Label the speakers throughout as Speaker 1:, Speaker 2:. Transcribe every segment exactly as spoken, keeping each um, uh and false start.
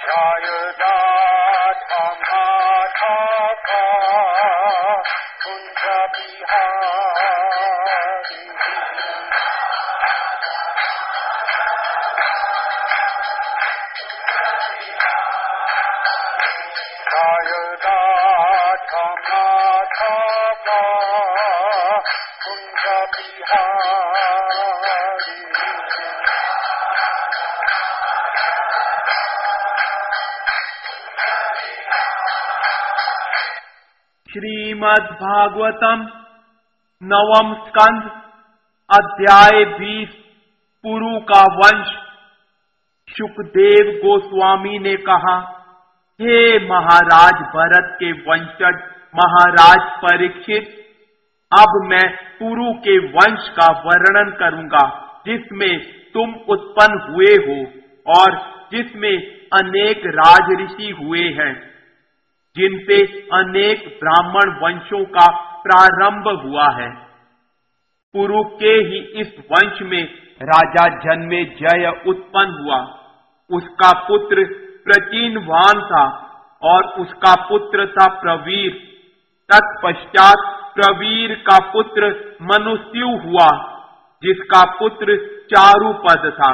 Speaker 1: श्रीमद् भागवतम नवम स्कंध अध्याय बीस पुरु का वंश। शुकदेव गोस्वामी ने कहा, हे महाराज भरत के वंशज महाराज परीक्षित, अब मैं पुरु के वंश का वर्णन करूंगा जिसमें तुम उत्पन्न हुए हो और जिसमें अनेक राजऋषि हुए हैं, जिनसे अनेक ब्राह्मण वंशों का प्रारंभ हुआ है। पुरु के ही इस वंश में राजा जन्मेजय उत्पन्न हुआ। उसका पुत्र प्रचिनवान था और उसका पुत्र था प्रवीर। तत्पश्चात प्रवीर का पुत्र मनुष्यु हुआ, जिसका पुत्र चारुपद था।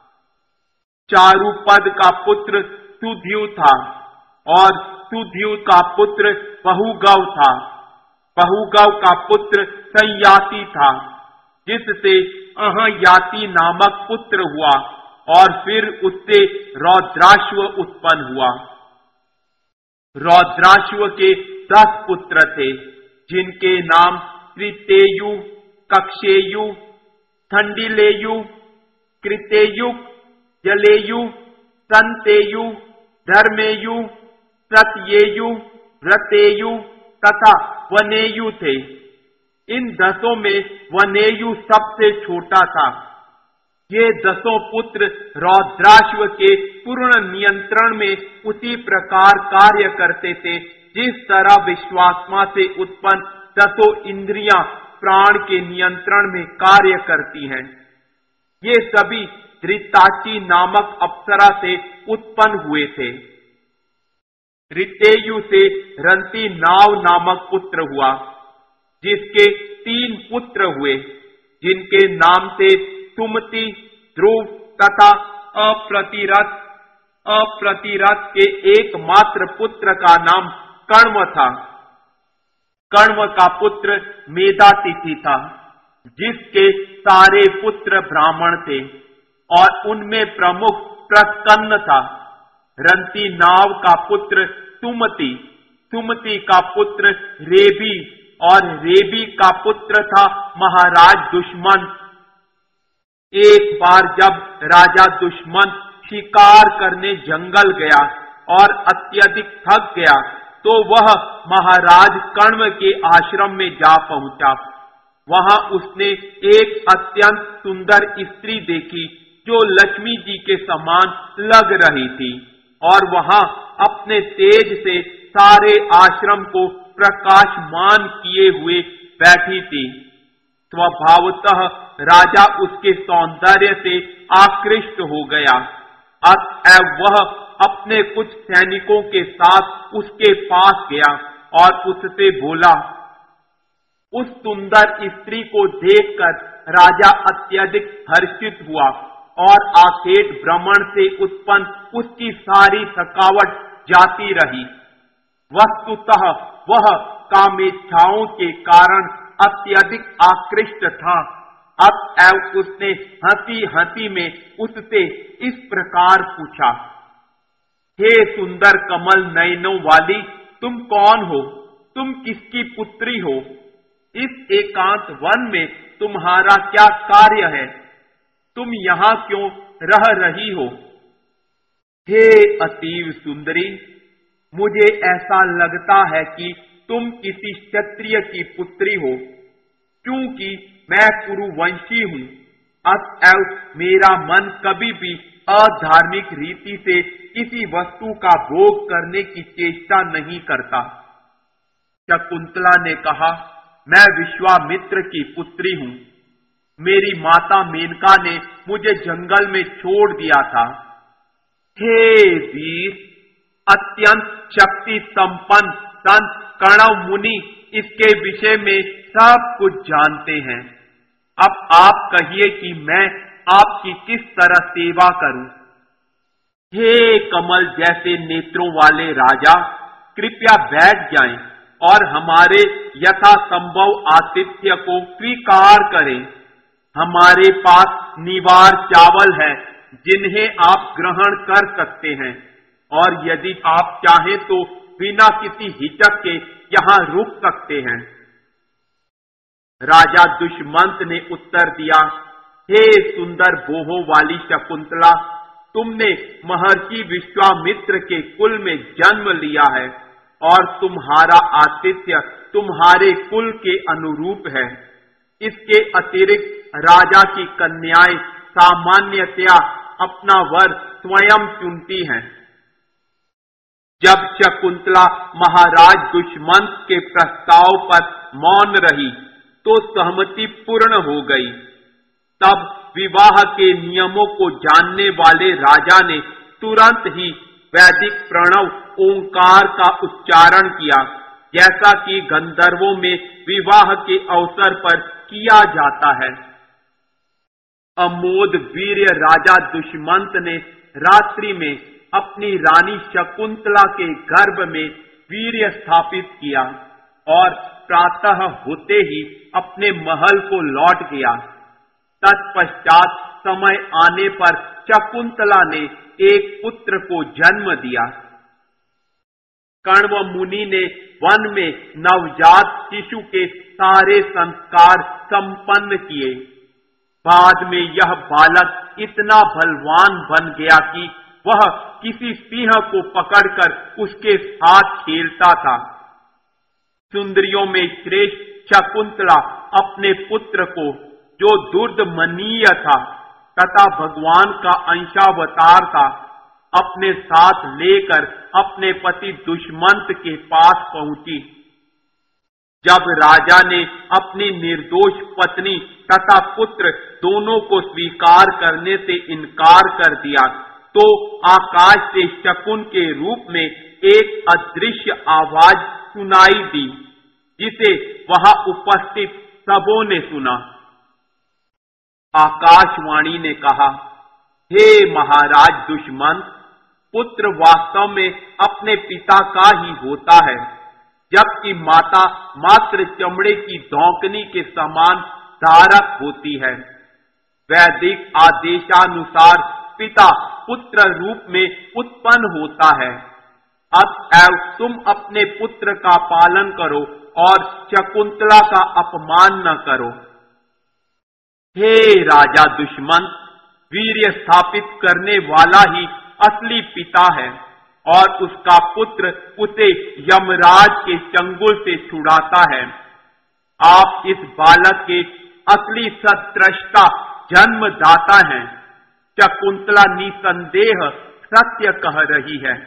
Speaker 1: चारुपद का पुत्र सुध्यु था और सुध्यु का पुत्र बहुगव था। बहुगव का पुत्र संयाति था, जिससे अहयाति नामक पुत्र हुआ और फिर उससे रौद्राश्व उत्पन्न हुआ। रौद्राश्व के दस पुत्र थे, जिनके नाम कृतेयु, कक्षेयु, थंडिलेयु, कृतेयु, जलेयु, संतेयु, धर्मेयु, सत्येयु, व्रतेयु तथा वनेयु थे। इन दसों में वनेयु सबसे छोटा था। ये दसों पुत्र रौद्राश्व के पूर्ण नियंत्रण में उसी प्रकार कार्य करते थे जिस तरह विश्वात्मा से उत्पन्न दसों इंद्रियां प्राण के नियंत्रण में कार्य करती हैं। ये सभी ऋताची नामक अप्सरा से उत्पन्न हुए थे। ऋतेयु से रंती नाव नामक पुत्र हुआ, जिसके तीन पुत्र हुए, जिनके नाम थे सुमति, ध्रुव तथा अप्रतिरथ। अप्रतिरथ के एकमात्र पुत्र का नाम कण्व था। कण्व का पुत्र मेधातिथि था, जिसके सारे पुत्र ब्राह्मण थे और उनमें प्रमुख प्रस्कन्न था। रंती नाव का पुत्र सुमति, सुमति का पुत्र रेबी और रेबी का पुत्र था महाराज दुष्मन। एक बार जब राजा दुष्मन शिकार करने जंगल गया और अत्यधिक थक गया, तो वह महाराज कण्व के आश्रम में जा पहुंचा। वहां उसने एक अत्यंत सुंदर स्त्री देखी जो लक्ष्मी जी के समान लग रही थी और वहां अपने तेज से सारे आश्रम को प्रकाशमान किए हुए बैठी थी। स्वभावतः राजा उसके सौंदर्य से आकृष्ट हो गया। अतएव वह अपने कुछ सैनिकों के साथ उसके पास गया और उससे बोला। उस सुंदर स्त्री को देखकर राजा अत्यधिक हर्षित हुआ और आखेट भ्रमण से उत्पन्न उसकी सारी थकावट जाती रही। वस्तुतः वह कामेच्छाओं के कारण अत्यधिक आकृष्ट था। अतएव उसने हंसी हंसी में उससे इस प्रकार पूछा, हे सुंदर कमल नयनों वाली, तुम कौन हो? तुम किसकी पुत्री हो? इस एकांत वन में तुम्हारा क्या कार्य है? तुम यहाँ क्यों रह रही हो? हे अतीव सुंदरी, मुझे ऐसा लगता है कि तुम किसी क्षत्रिय की पुत्री हो, क्योंकि मैं कुरुवंशी हूँ। अतएव मेरा मन कभी भी अधार्मिक रीति से किसी वस्तु का भोग करने की चेष्टा नहीं करता। शकुंतला ने कहा, मैं विश्वामित्र की पुत्री हूँ। मेरी माता मेनका ने मुझे जंगल में छोड़ दिया था। हे वीर, अत्यंत शक्ति संपन्न संत कणव मुनि इसके विषय में सब कुछ जानते हैं। अब आप कहिए कि मैं आपकी किस तरह सेवा करूं। हे कमल जैसे नेत्रों वाले राजा, कृपया बैठ जाएं और हमारे यथासंभव आतिथ्य को स्वीकार करें। हमारे पास निवार चावल है जिन्हें आप ग्रहण कर सकते हैं, और यदि आप चाहें तो बिना किसी हिचक के यहां रुक सकते हैं। राजा दुष्मंत ने उत्तर दिया, हे सुंदर बोहों वाली शकुंतला, तुमने महर्षि विश्वामित्र के कुल में जन्म लिया है और तुम्हारा आतिथ्य तुम्हारे कुल के अनुरूप है। इसके अतिरिक्त राजा की कन्याएं सामान्यतया अपना वर स्वयं चुनती हैं। जब शकुंतला महाराज दुष्मंत के प्रस्ताव पर मौन रही तो सहमति पूर्ण हो गई। तब विवाह के नियमों को जानने वाले राजा ने तुरंत ही वैदिक प्रणव ओंकार का उच्चारण किया, जैसा कि गंधर्वों में विवाह के अवसर पर किया जाता है। अमोद वीर्य राजा दुष्मंत ने रात्रि में अपनी रानी शकुंतला के गर्भ में वीर्य स्थापित किया और प्रातः होते ही अपने महल को लौट गया। तत्पश्चात समय आने पर शकुंतला ने एक पुत्र को जन्म दिया। कण्व मुनि ने वन में नवजात शिशु के सारे संस्कार संपन्न किए। बाद में यह बालक इतना बलवान बन गया कि वह किसी सिंह को पकड़कर उसके साथ खेलता था। सुंदरियों में श्रेष्ठ शकुंतला अपने पुत्र को, जो दुर्दमनीय था तथा भगवान का अंशावतार था, अपने साथ लेकर अपने पति दुष्मंत के पास पहुंची। जब राजा ने अपनी निर्दोष पत्नी तथा पुत्र दोनों को स्वीकार करने से इनकार कर दिया तो आकाश से शकुन के रूप में एक अदृश्य आवाज सुनाई दी, जिसे वहां उपस्थित सबों ने सुना। आकाशवाणी ने कहा, हे महाराज दुष्मंत, पुत्र वास्तव में अपने पिता का ही होता है, जबकि माता मात्र चमड़े की धौंकनी के समान धारक होती है। वैदिक आदेशानुसार पिता पुत्र रूप में उत्पन्न होता है। अतएव तुम अपने पुत्र का पालन करो और शकुंतला का अपमान न करो। हे राजा दुष्मंत, वीर्य स्थापित करने वाला ही असली पिता है और उसका पुत्र उसे यमराज के चंगुल से छुड़ाता है। आप इस बालक के असली सत्रष्टा जन्मदाता हैं। शकुंतला निसंदेह सत्य कह रही है।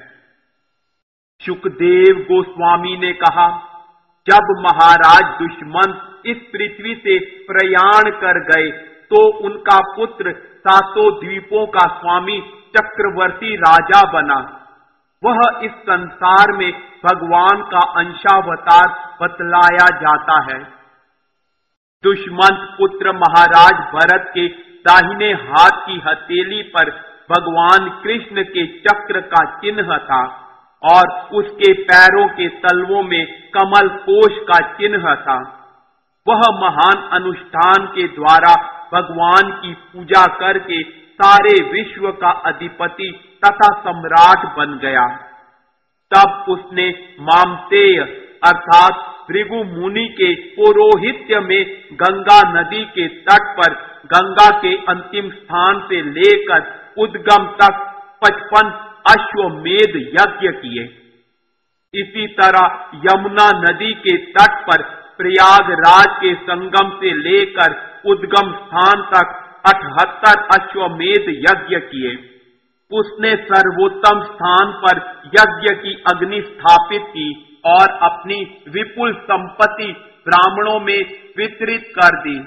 Speaker 1: शुकदेव गोस्वामी ने कहा, जब महाराज दुष्मंत इस पृथ्वी से प्रयाण कर गए तो उनका पुत्र सातों द्वीपों का स्वामी चक्रवर्ती राजा बना। वह इस संसार में भगवान का अंशावतार बतलाया जाता है। दुष्मंत पुत्र महाराज भरत के दाहिने हाथ की हथेली पर भगवान कृष्ण के चक्र का चिन्ह था और उसके पैरों के तलवों में कमल कोश का चिन्ह था। वह महान अनुष्ठान के द्वारा भगवान की पूजा करके सारे विश्व का अधिपति तथा सम्राट बन गया। तब उसने मामतेय अर्थात भृगु मुनि के पौरोहित्य में गंगा नदी के तट पर गंगा के अंतिम स्थान से लेकर उद्गम तक पचपन अश्वमेध यज्ञ किए। इसी तरह यमुना नदी के तट पर प्रयागराज के संगम से लेकर उद्गम स्थान तक अठहत्तर अश्वमेध यज्ञ किए। उसने सर्वोत्तम स्थान पर यज्ञ की अग्नि स्थापित की और अपनी विपुल संपत्ति ब्राह्मणों में वितरित कर दी।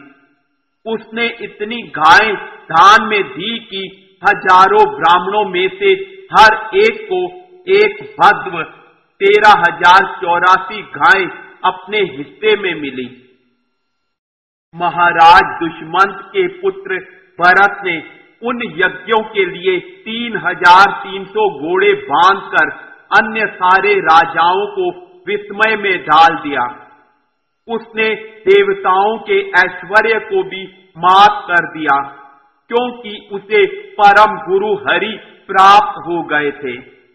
Speaker 1: उसने इतनी गायें दान में दी कि हजारों ब्राह्मणों में से हर एक को एक भद्र तेरह हजार चौरासी गायें अपने हिस्से में मिली। महाराज दुष्मंत के पुत्र भरत ने उन यज्ञों के लिए तीन हजार तीन सौ घोड़े बांधकर अन्य सारे राजाओं को विस्मय में डाल दिया। उसने देवताओं के ऐश्वर्य को भी मात कर दिया, क्योंकि उसे परम गुरु हरि प्राप्त हो गए थे।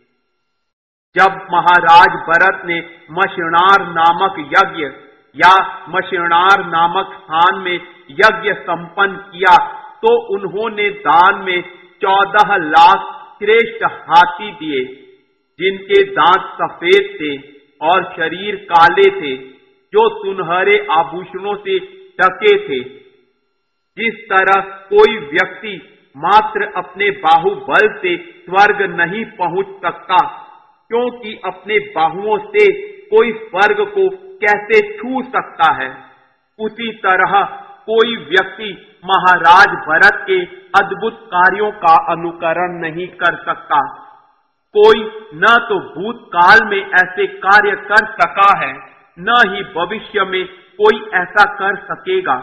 Speaker 1: जब महाराज भरत ने मशनार नामक यज्ञ या मशनार नामक स्थान में यज्ञ संपन्न किया, तो उन्होंने दान में चौदह लाख श्रेष्ठ हाथी दिए, जिनके दांत सफेद थे और शरीर काले थे, जो सुनहरे आभूषणों से ढके थे। जिस तरह कोई व्यक्ति मात्र अपने बाहुबल से स्वर्ग नहीं पहुंच सकता, क्योंकि अपने बाहुओं से कोई स्वर्ग को कैसे छू सकता है, उसी तरह कोई व्यक्ति महाराज भरत के अद्भुत कार्यों का अनुकरण नहीं कर सकता। कोई न तो भूतकाल में ऐसे कार्य कर सका है, न ही भविष्य में कोई ऐसा कर सकेगा।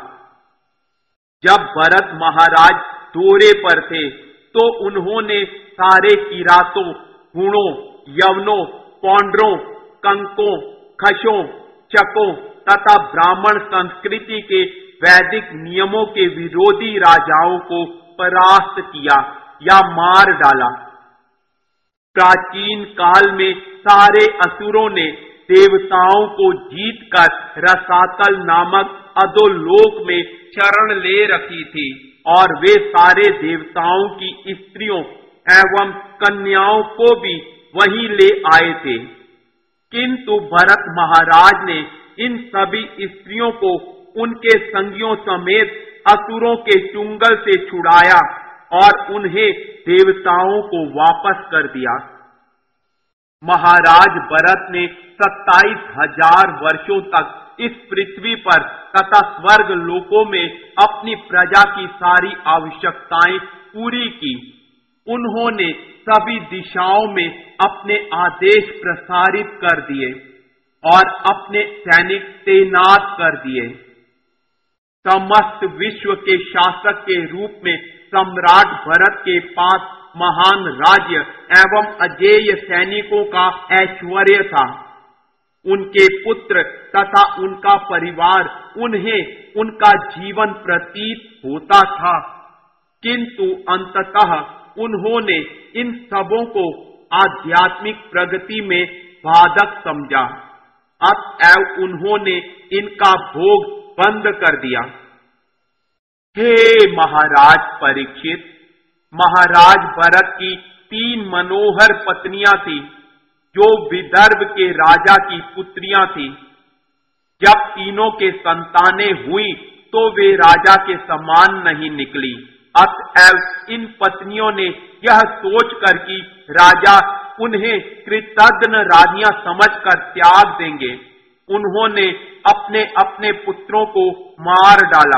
Speaker 1: जब भरत महाराज दौरे पर थे, तो उन्होंने सारे किरातों, हुणों, यवनों, पौंड्रों, कंकों, खशों, चकों तथा ब्राह्मण संस्कृति के वैदिक नियमों के विरोधी राजाओं को परास्त किया या मार डाला। प्राचीन काल में सारे असुरों ने देवताओं को जीतकर रसातल नामक अधोलोक में शरण ले रखी थी, और वे सारे देवताओं की स्त्रियों एवं कन्याओं को भी वहीं ले आए थे। किंतु भरत महाराज ने इन सभी स्त्रियों को उनके संगियों समेत असुरों के चुंगल से छुड़ाया और उन्हें देवताओं को वापस कर दिया। महाराज भरत ने सत्ताईस हजार वर्षों तक इस पृथ्वी पर तथा स्वर्ग लोकों में अपनी प्रजा की सारी आवश्यकताएं पूरी की। उन्होंने सभी दिशाओं में अपने आदेश प्रसारित कर दिए और अपने सैनिक तैनात कर दिए। समस्त विश्व के शासक के रूप में सम्राट भरत के पास महान राज्य एवं अजेय सैनिकों का ऐश्वर्य था। उनके पुत्र तथा उनका परिवार उन्हें उनका जीवन प्रतीत होता था, किंतु अंततः उन्होंने इन सबों को आध्यात्मिक प्रगति में बाधक समझा। अतएव उन्होंने इनका भोग बंद कर दिया। हे महाराज परीक्षित, महाराज भरत की तीन मनोहर पत्नियां थी, जो विदर्भ के राजा की पुत्रियां थी। जब तीनों के संतानें हुई, तो वे राजा के समान नहीं निकली। अतएव इन पत्नियों ने यह सोचकर कि राजा उन्हें कृतघ्न रानियां समझकर त्याग देंगे, उन्होंने अपने अपने पुत्रों को मार डाला।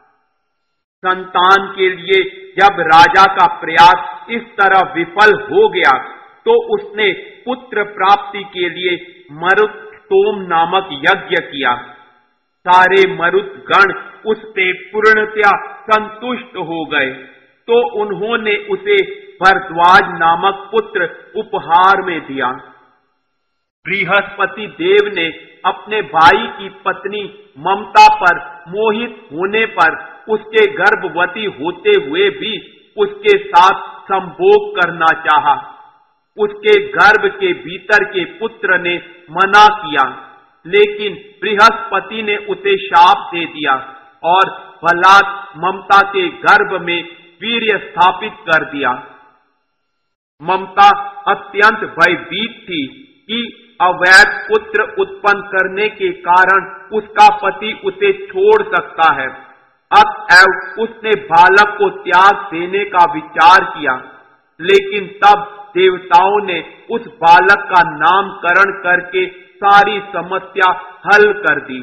Speaker 1: संतान के लिए जब राजा का प्रयास इस तरह विफल हो गया, तो उसने पुत्र प्राप्ति के लिए मरुत्तोम नामक यज्ञ किया। सारे मरुत गण उस पे पूर्णतया संतुष्ट हो गए, तो उन्होंने उसे भरद्वाज नामक पुत्र उपहार में दिया। बृहस्पति देव ने अपने भाई की पत्नी ममता पर मोहित होने पर उसके गर्भवती होते हुए भी उसके साथ संभोग करना चाहा। उसके गर्भ के भीतर के पुत्र ने मना किया, लेकिन बृहस्पति ने उसे शाप दे दिया और बलात् ममता के गर्भ में वीर्य स्थापित कर दिया। ममता अत्यंत भयभीत थी कि अवैध पुत्र उत्पन्न करने के कारण उसका पति उसे छोड़ सकता है। अतएव उसने बालक को त्याग देने का विचार किया, लेकिन तब देवताओं ने उस बालक का नामकरण करके सारी समस्या हल कर दी।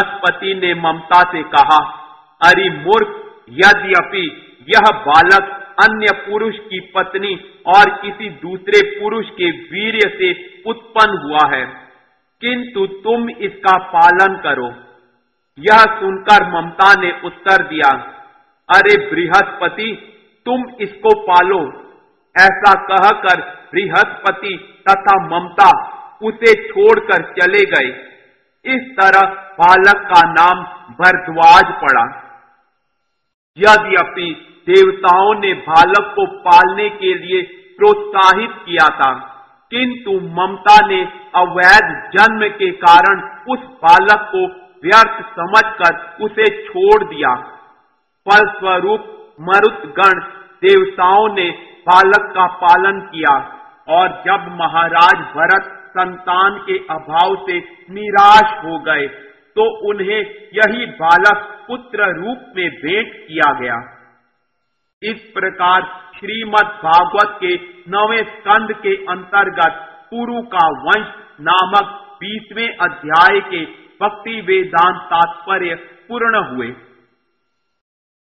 Speaker 1: बृहस्पति ने ममता से कहा, अरे मूर्ख, यद्यपि यह बालक अन्य पुरुष की पत्नी और किसी दूसरे पुरुष के वीर्य से उत्पन्न हुआ है, किंतु तुम इसका पालन करो। यह सुनकर ममता ने उत्तर दिया, अरे बृहस्पति, तुम इसको पालो। ऐसा कहकर बृहस्पति तथा ममता उसे छोड़कर चले गए। इस तरह बालक का नाम भरद्वाज पड़ा। यद्यपि देवताओं ने बालक को पालने के लिए प्रोत्साहित किया था, किंतु ममता ने अवैध जन्म के कारण उस बालक को व्यर्थ समझकर उसे छोड़ दिया। फलस्वरूप मरुतगण देवताओं ने बालक का पालन किया, और जब महाराज भरत संतान के अभाव से निराश हो गए तो उन्हें यही बालक पुत्र रूप में भेंट किया गया। इस प्रकार श्रीमद् भागवत के नवें स्कंद के अंतर्गत पुरु का वंश नामक बीसवें अध्याय के भक्ति वेदांत तात्पर्य पूर्ण हुए।